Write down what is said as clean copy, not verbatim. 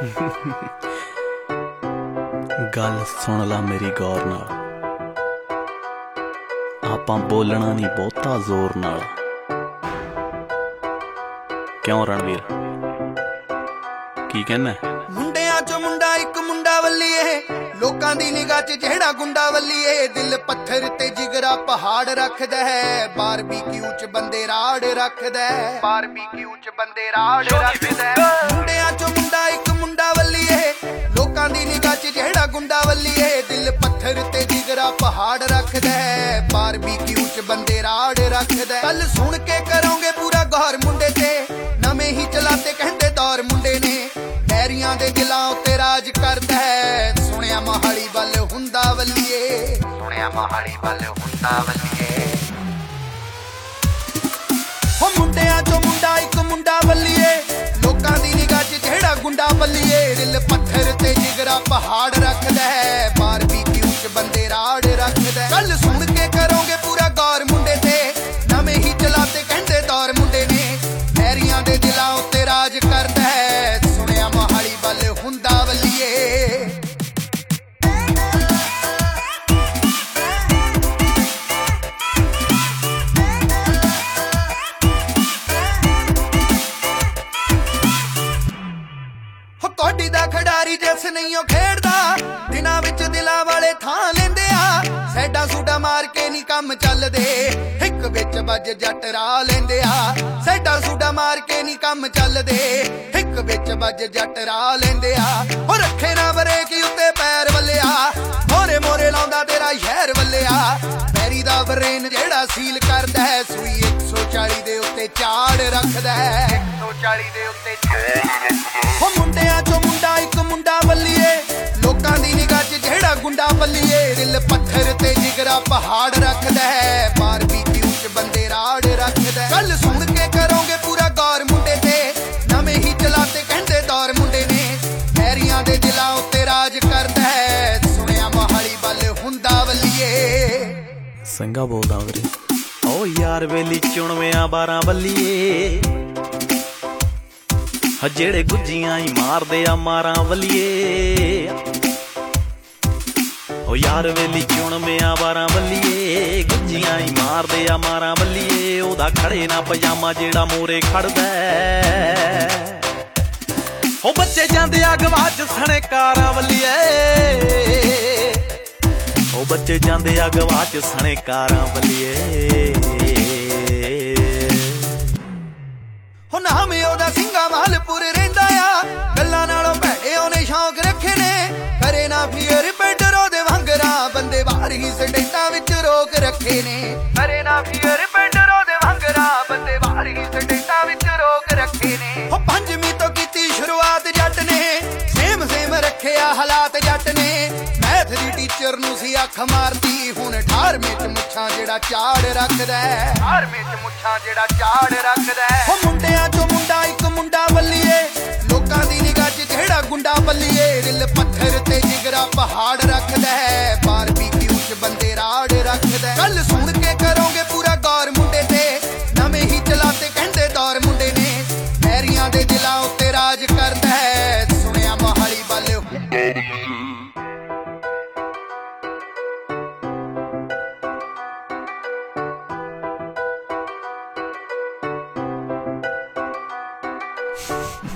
गल सुन ला मेरी गौर नाल, आपां बोलना नहीं बहुता जोर नाल। क्यों रणवीर की कहना? मुंडियां चो मुंडा एक मुंडा वल्लीए, लोकां दी निगाह च जेड़ा गुंडा वल्लीए। दिल पत्थर ते जिगरा पहाड़ रखदा है, बारबीक्यू च बंदे राड़ रखदा है, बारबीक्यू च बंदे राड़ रखदा है। मुंडियां चो मुंडा एक मुंडा वल्लीए, लोकां दी निगाह च जेड़ा गुंडा वल्लीए। दिल पत्थर ते जिगरा पहाड़ रखदा है, बारबीक्यू च बंदे राड़ रखदा है। कल सुन के करोगे पूरा गौर मुंडे ते, नवें ही चलाते कहंदे दौर मुंडे ने। डैरियां दे दिलां उत्ते राज करदा है, सुनिया मोहाली वल हुंदा वल्लीए, सुनिया मोहाली वल हुंदा वल्लीए। हो मुंडियां चो मुंडा एक मुंडा वल्लीए, लोकां दी निगाह च जेड़ा गुंडा वल्लीए। दिल पत्थर ते जिगरा पहाड़ रखदा है, बारबीक्यू च बंदे राड़ रखदा है। कल सुन के करोगे पूरा गौर मुंडे ते, नवें ही चलाते कहंदे दौर मुंडे ने। डैरियां दे दिलां उत्ते राज करदा है, सुनिया मोहाली वल हुंदा वल्लीए। कोडी दा खिडारी जिस नहीं खेड़दा, दिनां विच दिलां वाले थां लेंदे आ। सैडा सूडा मार के नहीं कम चलदे, हिक विच वज जट रा लेंदे आ। सैडा सूडा मार के नहीं कम चलदे, हिक विच वज जट रा लेंदे आ। हो रखे ना बरेक उत्ते पैर वल्लिया, मोरे मोरे लाउंदा तेरा शहर वल्लिया। पैरी दा बरेन जेड़ा सील करदा है, सूई 140 दे उत्ते चाड़ रखदा है, 140 दे उत्ते चाड़। हो मुंडियां चो मुंडा एक मुंडा वल्लीए, लोकां दी निगाह च जेड़ा गुंडा वल्लीए। दिल पत्थर ते जिगरा पहाड़ रखदा है, बारबीक्यू च बंदे राड़ रखदा है। कल सुन के करोगे पूरा गौर मुंडे ते, नवें ही चलाते कहंदे दौर मुंडे ने। डैरियां दे दिलां उत्ते राज करदा है, सुनिया मोहाली वल हुंदा वल्लीए। संगा बोलदा वीरे। ओ यार वेली चुणवियां 12 वल्लीए, जेड़े गुज्जियां ही मारदे आ मारां वल्लीए। ओ यार वेली चुणवियां 12 वल्लीए, गुज्जियां ही मारदे आ मारां वल्लीए। ओदा खड़े ना पजामा जेड़ा मोरे खड़दा है, ओ बच्चे जांदे आ गवाच सने कारां वल्लीए। ओ बच्चे जांदे आ गवाच सने कारां वल्लीए। हो नाम ओदा सिंगा मालपुर रहिंदा आ, गल्लां नालों भैड़े ओने शौक रखे ने। करे ना फियर पेडर ओदे वांगरा, बंदे बाहर ही स्टेटां विच रोक रखे ने। करे ना फियर पेडर ओदे वांगरा, बंदे बाहर ही स्टेटां विच रोक रखे ने। हो पंजवीं तो कीती शुरुआत जट ने, सेम सेम रखिया हालात जट ने। मैथ दी टीचर नूं सी अख मारदी, हुण 18वें च मुच्छां जेड़ा चाड़ रखदा है, 18वें च मुच्छां जेड़ा चाड़ रखदा है। हो मुंडियां चो मुंडा एक मुंडा वल्लीए, लोकां दी निगाह च जेड़ा गुंडा वल्लीए। दिल पत्थर ते जिगरा पहाड़ रखदा है, बारबीक्यू च बंदे राड़ रखदा है। कल सुन के करोगे पूरा गौर मुंडे ते, नवें ही चलाते कहंदे दौर मुंडे ने। डैरियां दे दिलां उत्ते राज करदा है, सुनिया मोहाली वल हुंदा।